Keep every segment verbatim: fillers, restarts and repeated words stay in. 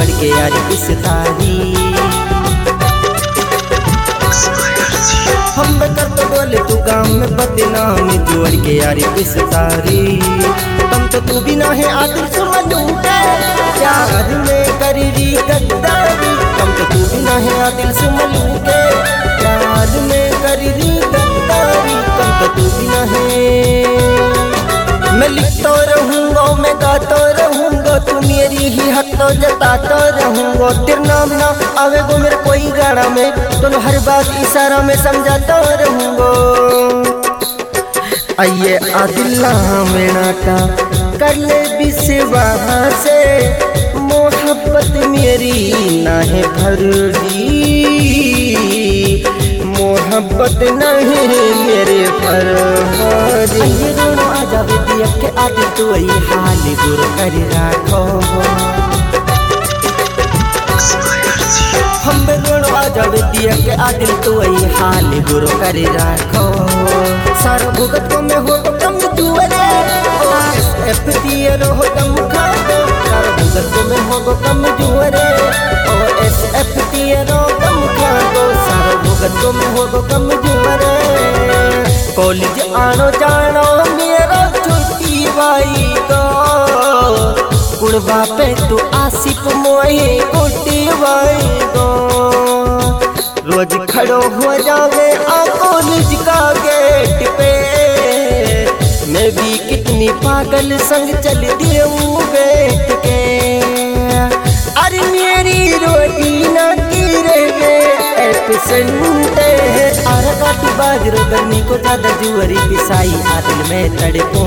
जुअड़ के यारी पिसतारी। हम कर तो बोले तू गाँव में बदनाम जुअड़ के यारी पिसतारी। तुम तो तू भी ना है आदिल सुमलू के प्यार में करी गद्दारी। तुम तो तू भी ना है आदिल सुमलू के प्यार में करी गद्दारी। तुम तो तू भी ना है। मैं लिखता रहूँगा मैं गाता रहूँगा तू मेरी ही हक तो जताता रहूँगा। तेरा नाम ना आवेगो मेरे कोई गाना में तो हर बात इशारा में समझाता रहूँगा। आइए आदिल्ला मेरा का कर ले विश्वास से मोहब्बत मेरी ना है भरदी। मोहब्बत नहीं मेरे पर ये दोनों आजा दिया के आदिल तू ये हाल बुर कर राखो। हम दोनों आजा दिया के आदिल तू ये हाल बुर कर राखो। सारा भुगत को मैं हो तो कम जुअरे एफ दिए रहो कम खा दो। सारा भुगत को मैं हो तो कम जुअरे ओ एस एफ दिए रहो कम खा दो। सारा भुगत को मैं हो तो कम जुअरे कॉलेज आनो जानो मेरा छुट्टी भाई को कुड़वा पे तू आसिफ मोहे कोटी भाई को। रोज खड़ो हो जावे आ कॉलेज का गेट पे मैं भी कितनी पागल संग चल देऊं बैठ के। अरे मेरी रोटी ना गिरे एपसेंटे अरे काटी बाजरो गर्मी को ज्यादा जुअरी पिसाई आदिल में तड़पूं।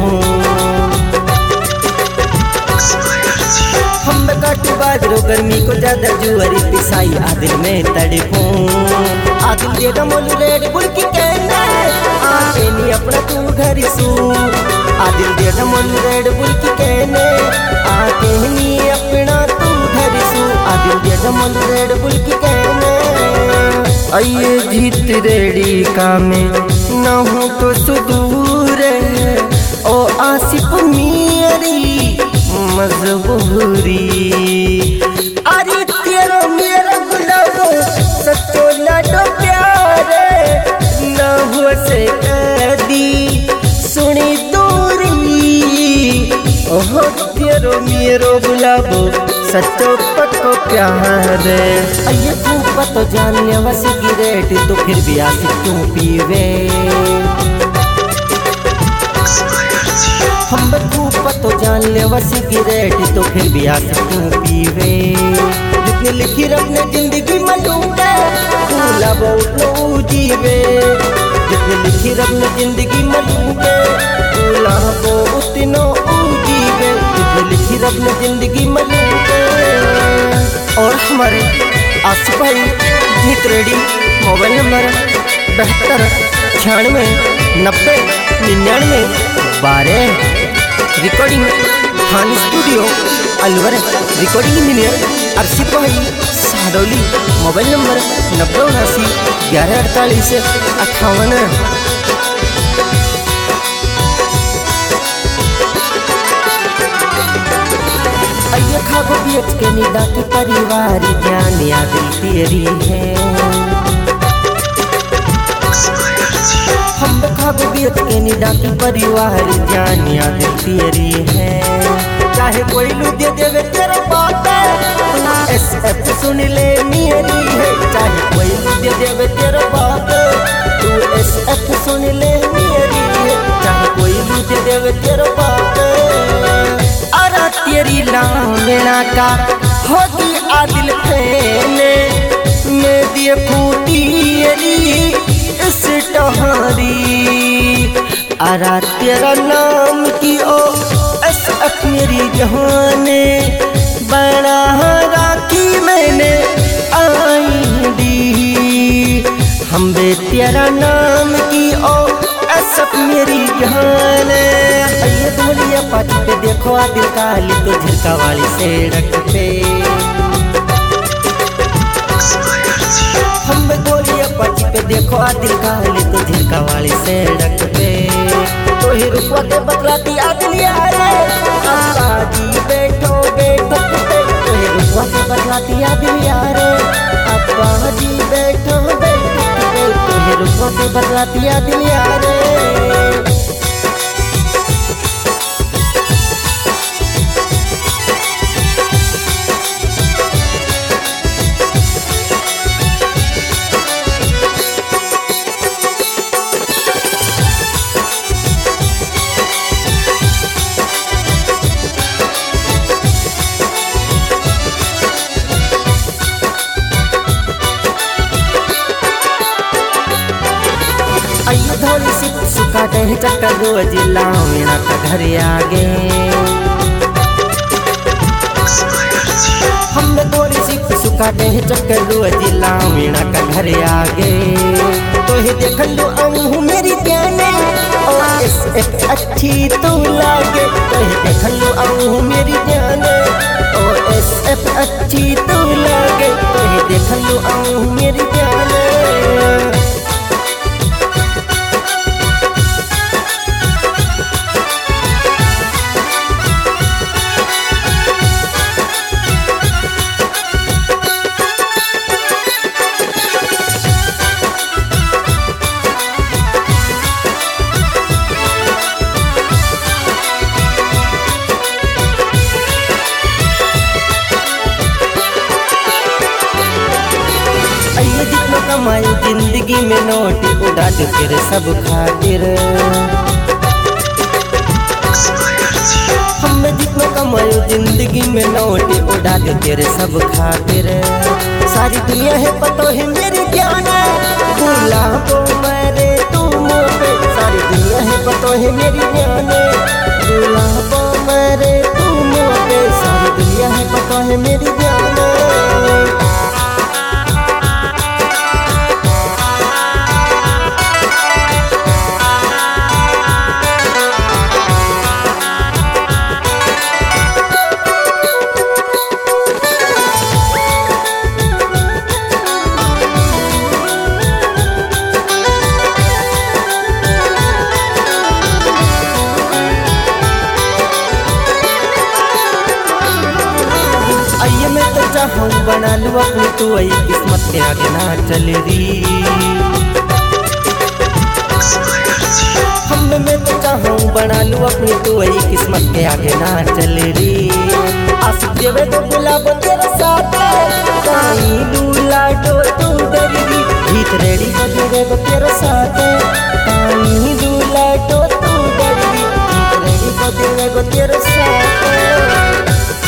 हम काटी बाजरो गर्मी को ज्यादा जुअरी पिसाई आदिल में तड़पूं। आदिल दे डमोल रेड बुल की कहना आके नी अपना तू घर सू। आदिल दे डमोल रेड बुल की कहने आके नी अपना तू घर सू। आदिल दे डमोल रेड बुल की कहने आइए जीत रेडी का में न हो तो सुदूर ओ आसिफ मेरी मजबूरी। अरे तेरा मेरा गुलाब सच्चो लाडो प्यारे न हो से कदी सुनी दूरी। ओह तेरो मेरो गुलाब सच्चो पक्को प्यार। ये धूप तो जानने वा सिगरेट तो फिर भी आसिफ क्यों पीवे। हम धूप तो जानने वा सिगरेट तो फिर भी आसिफ क्यों पीवे। जितनी लिखी रखने जिंदगी मलूंगे भूला बहुत लो जीवे। जितनी लिखी रखने जिंदगी मलूंगे भूला बहुत नो जीवे। जितनी लिखी रखने जिंदगी मलूंगे। और हमारे आसिफ भाई जीत रेडी मोबाइल नंबर बहत्तर छियानवे नब्बे निन्यानवे बारह। Recording Khan studio Alwar. Recording engineer Asif भाई सादौली। मोबाइल नंबर नब्बे उनासी ग्यारह अड़तालीस अट्ठावन। अय्या खागो बीच के निदा की परिवार जान आदिल तेरी है। हम खागो बीच के निदा की परिवार जान आदिल तेरी है। चाहे कोई लू दे देवे तेरा बात एस एफ सुन ले मेरी है। चाहे कोई लू दे देवे तेरा बात तू एस एफ सुन ले मेरी है। चाहे कोई लू दे देवे तेरा बात अरे तेरी लामेना का होगी आदिल फैले मैं देखूं तेरी इस टहरी। अरे तेरा नाम की ओ एस एफ मेरी जहाने बड़ा राखी मैंने आई दी। हम बे तेरा नाम की ओ एस एफ मेरी जहाने। ये धोलिया पाटी पे देखो आदिल काली तो झिरका वाली सड़क पे। हम धोलिया पाटी पे देखो आदिल काली तो झिरका वाली सड़क पे। तो ही रुकवा के बतलाती आदिल यारे आबादी बैठो बैठो पे। तो ही रुकवा के बतलाती याद यारे अब्बा जी बैठो बैठो बैठो ये रुको के बतलाती याद यारे। आइए थोड़ी सी सुखाते हैं चक्कर रोज लावीना का घर आगे। हमने थोड़ी सी सुखाते हैं चक्कर रोज लावीना का घर आगे। तो ही देख लो अमू मेरी जाने ओ एस एफ अच्छी तो लागे। तो ही देख लो अमू मेरी जाने ओ एस एफ अच्छी तो लागे। तो ही देख लो अमू मेरी जाने। जितना कमाई जिंदगी में नोट उड़ा दे तेरे सब खातिर। हमने जितना कमाई जिंदगी में नोट उड़ा दे तेरे सब खातिर। सारी दुनिया है पतो है मेरी जान भूला को मेरे तुम पे। सारी दुनिया है पतो है मेरी जान भूला को मेरे तुम पे। सारी दुनिया है पतो है मेरी जान। आइए मैं तो चाहूँ बना लूँ अपनी तू आई किस्मत के आगे ना चल रही। हम मैं तो चाहूँ बना लूँ अपनी तू आई किस्मत के आगे ना चल रही। आशिक देवे तो गुलाब तेरे साथ काई दूल्हा तो तू डरी जीत रेडी को देवे तो तेरे साथ काई दूल्हा तो तू डरी जीत रेडी को देवे को तेरे साथ।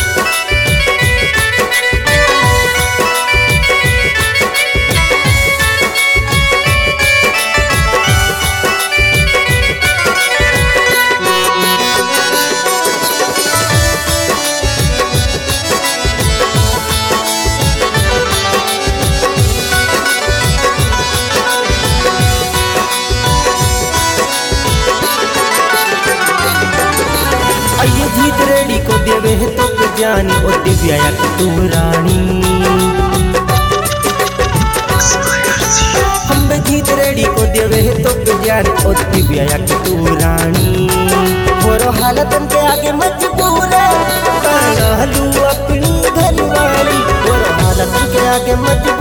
आइए जीत रेडी को देवे है तो जानी ओ दिव्या की तू रानी। हम जीत रेडी को देवे है तो जानी ओ दिव्या की तू रानी। मोरो हालत के आगे मजबूर है लू अपनी घर वाली। मोरो हालत के आगे मजबूर